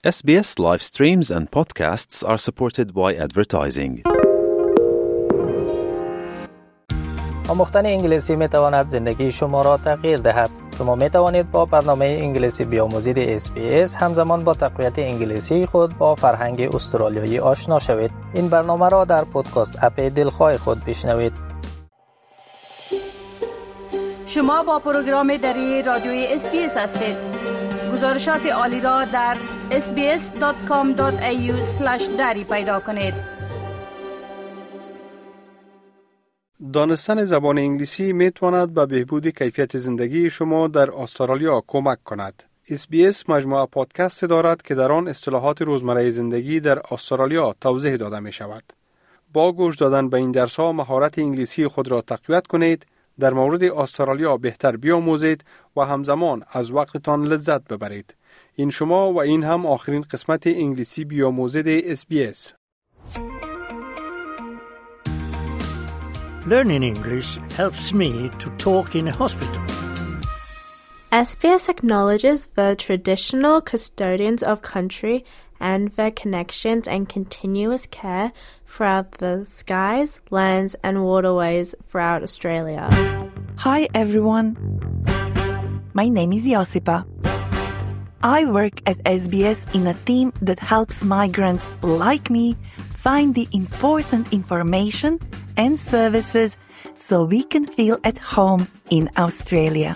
SBS live streams and podcasts are supported by advertising. آموختن انگلیسی می تواند زندگی شما را تغییر دهد. شما می توانید با برنامه انگلیسی بیاموزید SBS همزمان با تقویت انگلیسی خود با فرهنگ استرالیایی آشنا شوید. این برنامه را در پادکست اپ دلخواه خود بشنوید. شما با پروگرام دری رادیوی SBS هستید. گزارشات عالی را در sbs.com.au/dari پیدا کنید. دانستن زبان انگلیسی میتواند به بهبود کیفیت زندگی شما در استرالیا کمک کند. SBS مجموعه پادکست دارد که در آن اصطلاحات روزمره زندگی در استرالیا توضیح داده می شود. با گوش دادن به این درس‌ها مهارت انگلیسی خود را تقویت کنید، در مورد استرالیا بهتر بیاموزید و همزمان از وقتتان لذت ببرید. این شما و این هم آخرین قسمت انگلیسی بیاموزید SBS. Learning English helps me to talk in a hospital. SBS acknowledges the traditional custodians of country and their connections and continuous care throughout the skies, lands and waterways throughout Australia. Hi everyone. My name is Josipa. I work at SBS in a team that helps migrants like me find the important information and services so we can feel at home in Australia.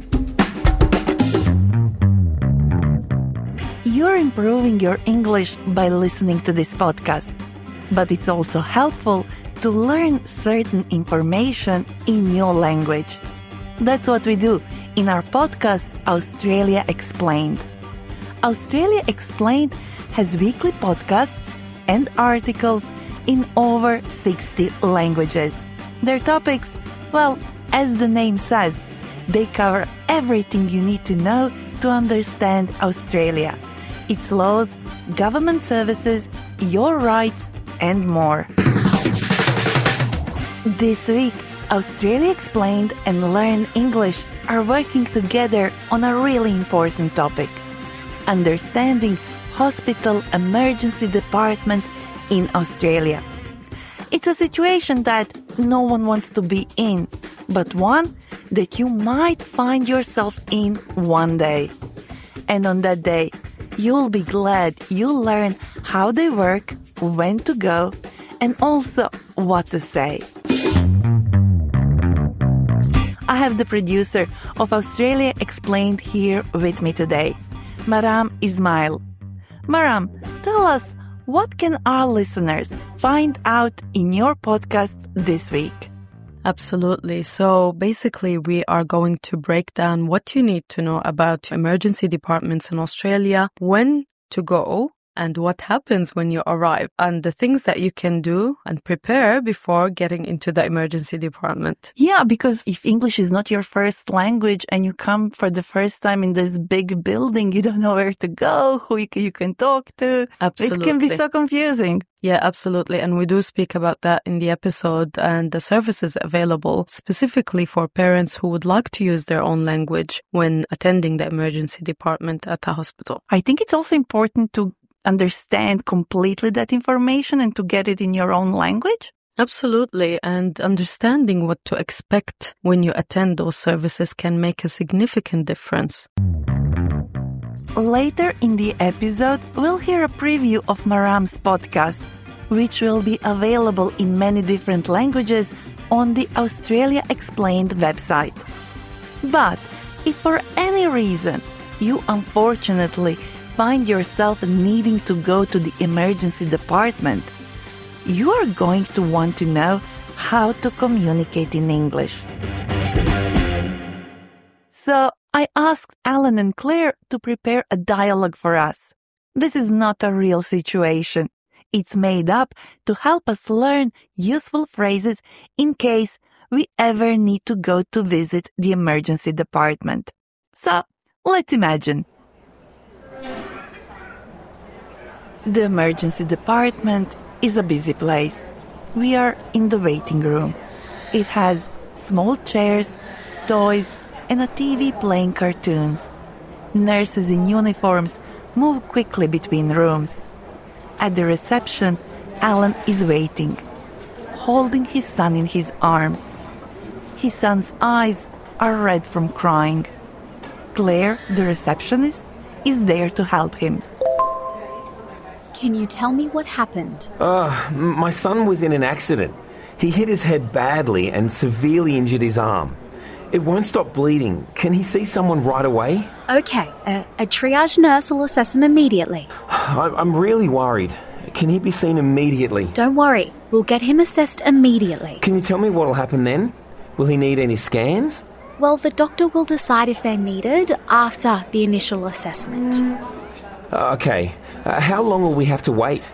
You're improving your English by listening to this podcast, but it's also helpful to learn certain information in your language. That's what we do in our podcast, Australia Explained. Australia Explained has weekly podcasts and articles in over 60 languages. Their topics, well, as the name says, they cover everything you need to know to understand Australia, its laws, government services, your rights, and more. This week, Australia Explained and Learn English are working together on a really important topic: understanding hospital emergency departments in Australia. It's a situation that no one wants to be in, but one that you might find yourself in one day. And on that day, you'll be glad you learn how they work, when to go, and also what to say. I have the producer of Australia Explained here with me today, Maram Ismail. Maram, tell us, what can our listeners find out in your podcast this week? Absolutely. So basically we are going to break down what you need to know about emergency departments in Australia, when to go, and what happens when you arrive, and the things that you can do and prepare before getting into the emergency department. Yeah, because if English is not your first language and you come for the first time in this big building, you don't know where to go, who you can talk to. Absolutely. It can be so confusing. Yeah, absolutely. And we do speak about that in the episode and the services available specifically for parents who would like to use their own language when attending the emergency department at a hospital. I think it's also important to understand completely that information and to get it in your own language. Absolutely. And understanding what to expect when you attend those services can make a significant difference. Later in the episode, we'll hear a preview of Maram's podcast, which will be available in many different languages on the Australia Explained website. But if for any reason you unfortunately find yourself needing to go to the emergency department, you are going to want to know how to communicate in English. So I asked Alan and Claire to prepare a dialogue for us. This is not a real situation. It's made up to help us learn useful phrases in case we ever need to go to visit the emergency department. So let's imagine. The emergency department is a busy place. We are in the waiting room. It has small chairs, toys, and a TV playing cartoons. Nurses in uniforms move quickly between rooms. At the reception, Alan is waiting, holding his son in his arms. His son's eyes are red from crying. Claire, the receptionist, is there to help him. Can you tell me what happened? My son was in an accident. He hit his head badly and severely injured his arm. It won't stop bleeding. Can he see someone right away? Okay, a triage nurse will assess him immediately. I'm really worried. Can he be seen immediately? Don't worry, we'll get him assessed immediately. Can you tell me what will happen then? Will he need any scans? Well, the doctor will decide if they're needed after the initial assessment. Okay. How long will we have to wait?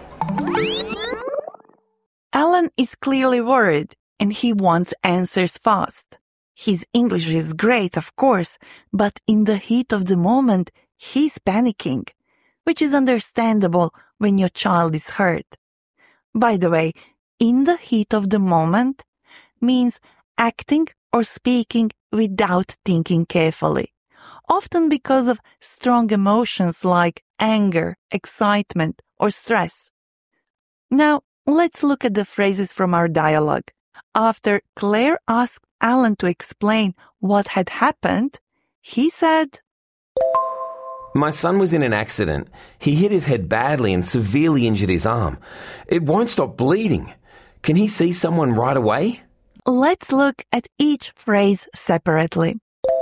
Alan is clearly worried and he wants answers fast. His English is great, of course, but in the heat of the moment, he's panicking, which is understandable when your child is hurt. By the way, in the heat of the moment means acting or speaking without thinking carefully, often because of strong emotions like anger, excitement, or stress. Now, let's look at the phrases from our dialogue. After Claire asked Alan to explain what had happened, he said, My son was in an accident. He hit his head badly and severely injured his arm. It won't stop bleeding. Can he see someone right away? Let's look at each phrase separately.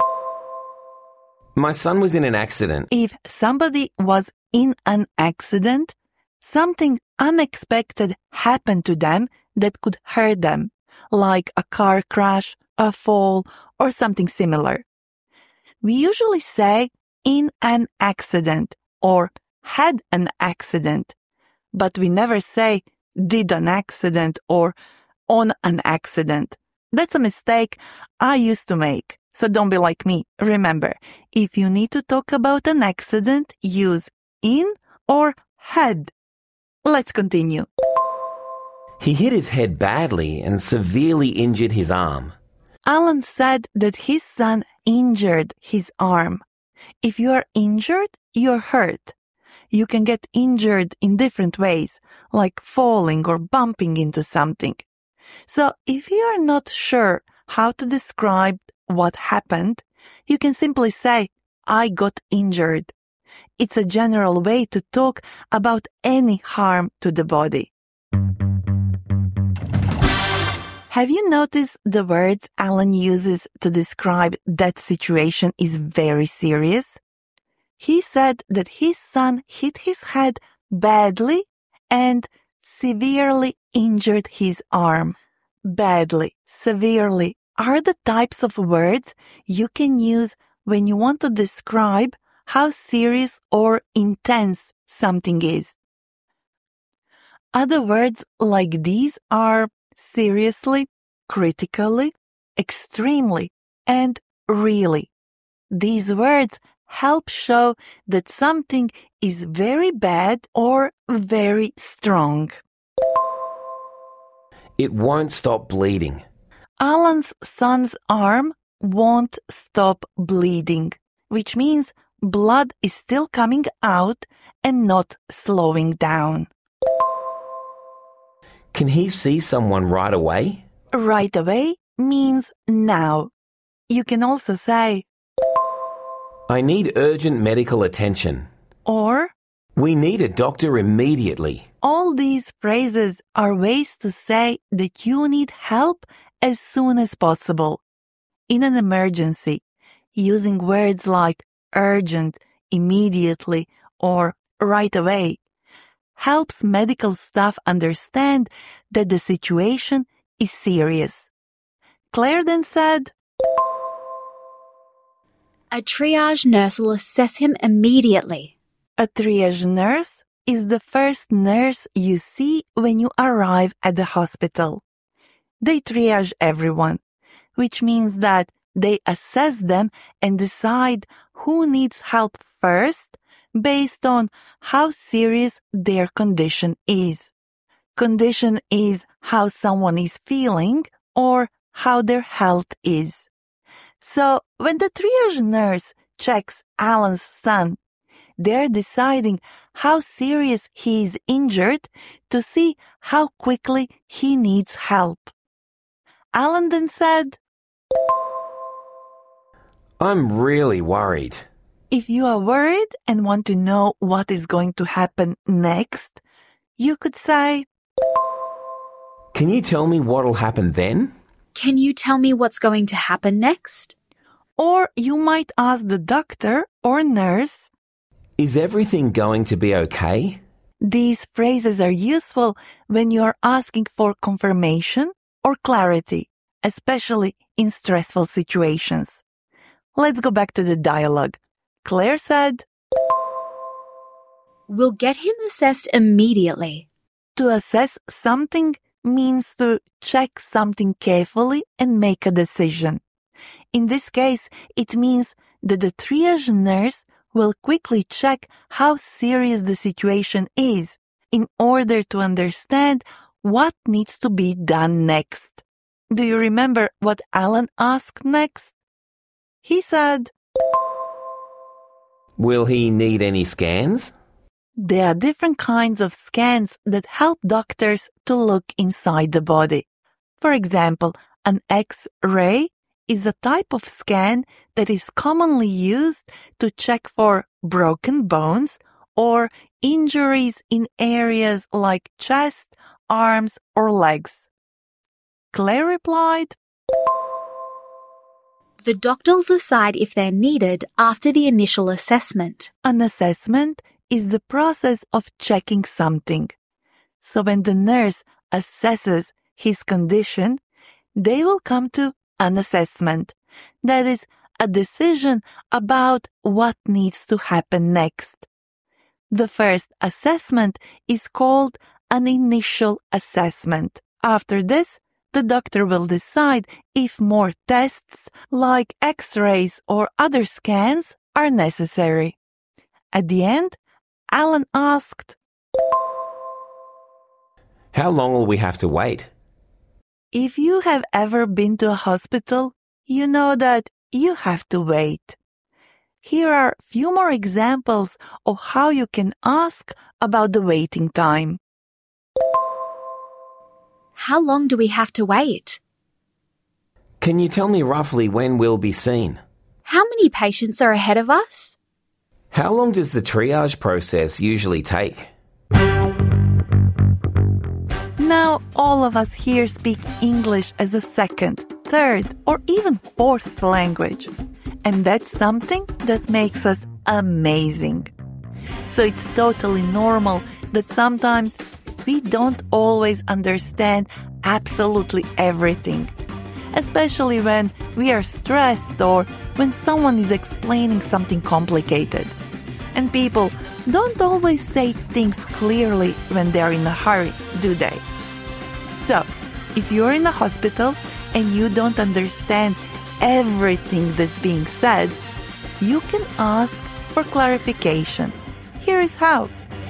My son was in an accident. If somebody was in an accident, something unexpected happened to them that could hurt them, like a car crash, a fall, or something similar. We usually say in an accident or had an accident, but we never say did an accident or on an accident. That's a mistake I used to make, so don't be like me. Remember, if you need to talk about an accident, use in or had. Let's continue. He hit his head badly and severely injured his arm. Alan said that his son injured his arm. If you are injured, you're hurt. You can get injured in different ways, like falling or bumping into something. So if you are not sure how to describe what happened, you can simply say, I got injured. It's a general way to talk about any harm to the body. Have you noticed the words Alan uses to describe that situation is very serious? He said that his son hit his head badly and severely injured his arm. Badly, severely are the types of words you can use when you want to describe how serious or intense something is. Other words like these are seriously, critically, extremely, and really. These words help show that something is very bad or very strong. It won't stop bleeding. Alan's son's arm won't stop bleeding, which means blood is still coming out and not slowing down. Can he see someone right away? Right away means now. You can also say, I need urgent medical attention. Or, we need a doctor immediately. All these phrases are ways to say that you need help as soon as possible. In an emergency, using words like urgent, immediately, or right away helps medical staff understand that the situation is serious. Claire then said, A triage nurse will assess him immediately. A triage nurse is the first nurse you see when you arrive at the hospital. They triage everyone, which means that they assess them and decide who needs help first based on how serious their condition is. Condition is how someone is feeling or how their health is. So when the triage nurse checks Alan's son, they're deciding how serious he is injured to see how quickly he needs help. Alan then said, I'm really worried. If you are worried and want to know what is going to happen next, you could say, Can you tell me what'll happen then? Can you tell me what's going to happen next? Or you might ask the doctor or nurse, Is everything going to be okay? These phrases are useful when you are asking for confirmation or clarity, especially in stressful situations. Let's go back to the dialogue. Claire said, We'll get him assessed immediately. To assess something means to check something carefully and make a decision. In this case, it means that the triage nurse will quickly check how serious the situation is in order to understand what needs to be done next. Do you remember what Alan asked next? He said, Will he need any scans? There are different kinds of scans that help doctors to look inside the body. For example, an X-ray is a type of scan that is commonly used to check for broken bones or injuries in areas like chest, arms, or legs. Claire replied, The doctor will decide if they're needed after the initial assessment. An assessment is the process of checking something. So when the nurse assesses his condition, they will come to an assessment. That is a decision about what needs to happen next. The first assessment is called an initial assessment. After this, the doctor will decide if more tests like X-rays or other scans are necessary. At the end, Alan asked, How long will we have to wait? If you have ever been to a hospital, you know that you have to wait. Here are a few more examples of how you can ask about the waiting time. How long do we have to wait? Can you tell me roughly when we'll be seen? How many patients are ahead of us? How long does the triage process usually take? Now all of us here speak English as a second, third, or even fourth language. And that's something that makes us amazing. So it's totally normal that sometimes we don't always understand absolutely everything, especially when we are stressed or when someone is explaining something complicated. And people don't always say things clearly when they're in a hurry, do they? So, if you're in a hospital and you don't understand everything that's being said, you can ask for clarification. Here is how.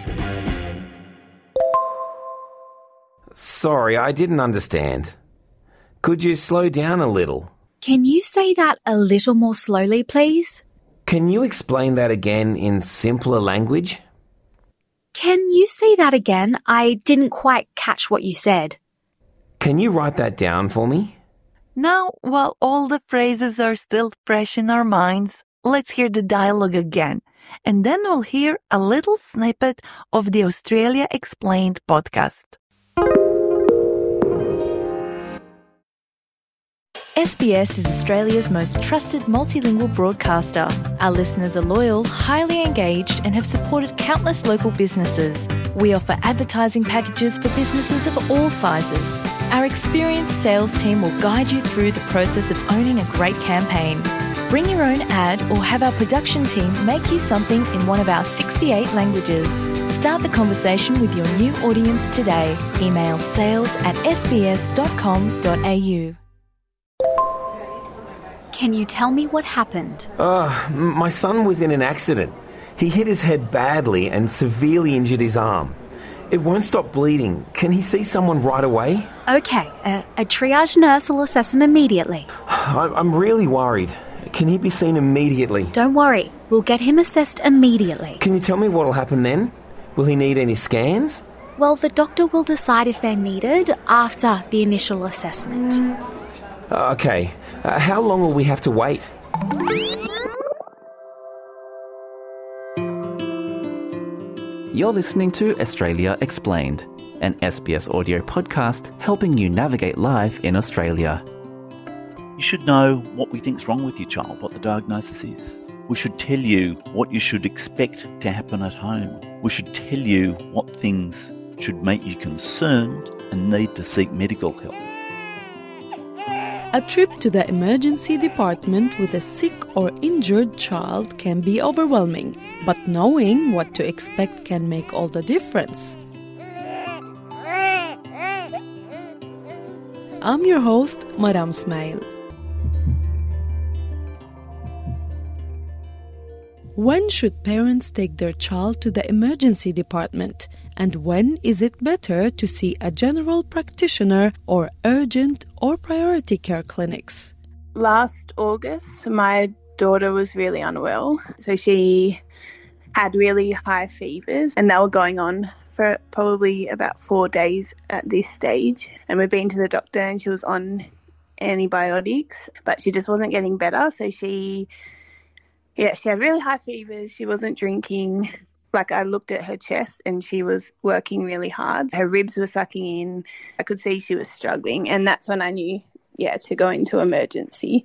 Sorry, I didn't understand. Could you slow down a little? Can you say that a little more slowly, please? Can you explain that again in simpler language? Can you say that again? I didn't quite catch what you said. Can you write that down for me? Now, while all the phrases are still fresh in our minds, let's hear the dialogue again, and then we'll hear a little snippet of the Australia Explained podcast. SBS is Australia's most trusted multilingual broadcaster. Our listeners are loyal, highly engaged, and have supported countless local businesses. We offer advertising packages for businesses of all sizes. Our experienced sales team will guide you through the process of owning a great campaign. Bring your own ad or have our production team make you something in one of our 68 languages. Start the conversation with your new audience today. Email sales@sbs.com.au. Can you tell me what happened? My son was in an accident. He hit his head badly and severely injured his arm. It won't stop bleeding. Can he see someone right away? Okay, a triage nurse will assess him immediately. I'm really worried. Can he be seen immediately? Don't worry, we'll get him assessed immediately. Can you tell me what will happen then? Will he need any scans? Well, the doctor will decide if they're needed after the initial assessment. Okay. How long will we have to wait? You're listening to Australia Explained, an SBS audio podcast helping you navigate life in Australia. You should know what we think's wrong with your child, what the diagnosis is. We should tell you what you should expect to happen at home. We should tell you what things should make you concerned and need to seek medical help. A trip to the emergency department with a sick or injured child can be overwhelming, but knowing what to expect can make all the difference. I'm your host, Maram Smail. When should parents take their child to the emergency department? And when is it better to see a general practitioner or urgent or priority care clinics? Last August, my daughter was really unwell. So she had really high fevers and they were going on for probably about 4 days at this stage. And we'd been to the doctor and she was on antibiotics, but she just wasn't getting better. So she had really high fevers. She wasn't drinking. Like, I looked at her chest and she was working really hard. Her ribs were sucking in. I could see she was struggling. And that's when I knew, to go into emergency.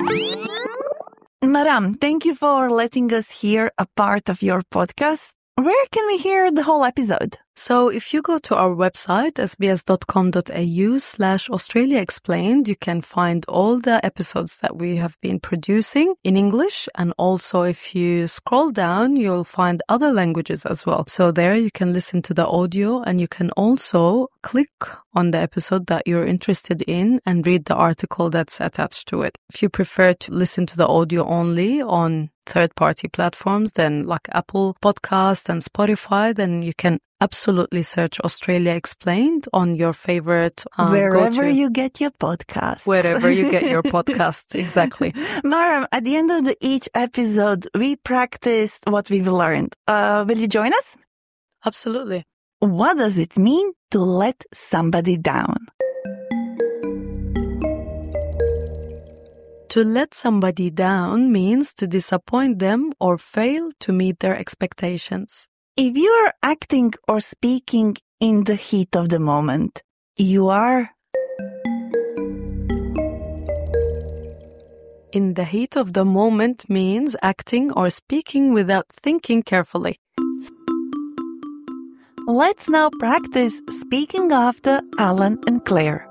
Maram, thank you for letting us hear a part of your podcast. Where can we hear the whole episode? So if you go to our website, sbs.com.au/Australia Explained, you can find all the episodes that we have been producing in English. And also if you scroll down, you'll find other languages as well. So there you can listen to the audio and you can also click on the episode that you're interested in and read the article that's attached to it. If you prefer to listen to the audio only on third-party platforms, then like Apple Podcasts and Spotify, then you can absolutely search Australia Explained on your favorite wherever you get your podcasts. Wherever you get your podcasts, exactly. Maram, at the end of each episode, we practiced what we've learned. Will you join us? Absolutely. What does it mean to let somebody down? To let somebody down means to disappoint them or fail to meet their expectations. If you are acting or speaking in the heat of the moment, you are... In the heat of the moment means acting or speaking without thinking carefully. Let's now practice speaking after Alan and Claire.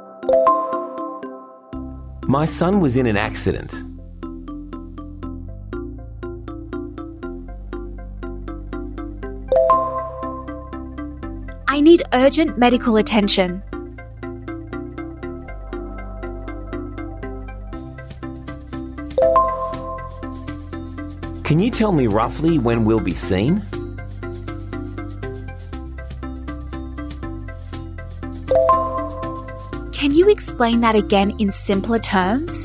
My son was in an accident. I need urgent medical attention. Can you tell me roughly when we'll be seen? Can you explain that again in simpler terms?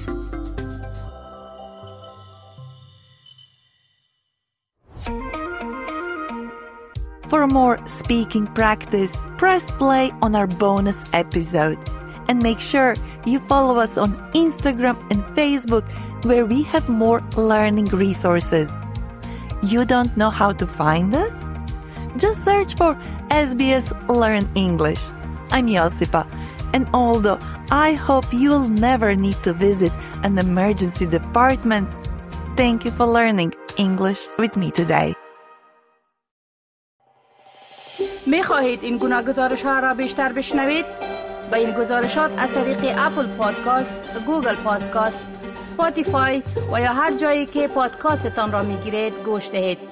For more speaking practice, press play on our bonus episode. And make sure you follow us on Instagram and Facebook, where we have more learning resources. You don't know how to find us? Just search for SBS Learn English. I'm Josipa, and although I hope you'll never need to visit an emergency department, thank you for learning English with me today. می‌خواهید این گونه گزارش‌ها را بیشتر بشنوید؟ با این گزارشات از طریق اپل پادکاست، گوگل پادکاست، اسپاتیفای و یا هر جایی که پادکاستتان را می‌گیرید گوش دهید.